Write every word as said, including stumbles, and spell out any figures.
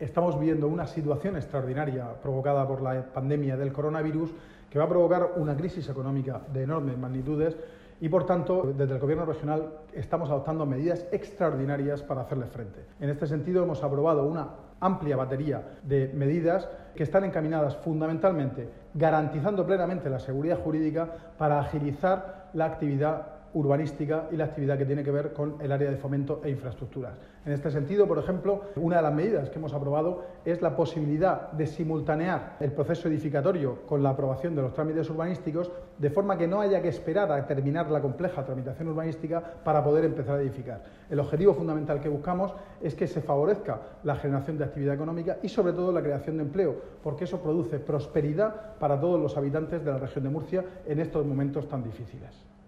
estamos viviendo una situación extraordinaria provocada por la pandemia del coronavirus que va a provocar una crisis económica de enormes magnitudes y, por tanto, desde el Gobierno regional estamos adoptando medidas extraordinarias para hacerle frente. En este sentido, hemos aprobado una amplia batería de medidas que están encaminadas fundamentalmente garantizando plenamente la seguridad jurídica para agilizar la actividad urbanística y la actividad que tiene que ver con el área de fomento e infraestructuras. En este sentido, por ejemplo, una de las medidas que hemos aprobado es la posibilidad de simultanear el proceso edificatorio con la aprobación de los trámites urbanísticos, de forma que no haya que esperar a terminar la compleja tramitación urbanística para poder empezar a edificar. El objetivo fundamental que buscamos es que se favorezca la generación de actividad económica y, sobre todo, la creación de empleo, porque eso produce prosperidad para todos los habitantes de la región de Murcia en estos momentos tan difíciles.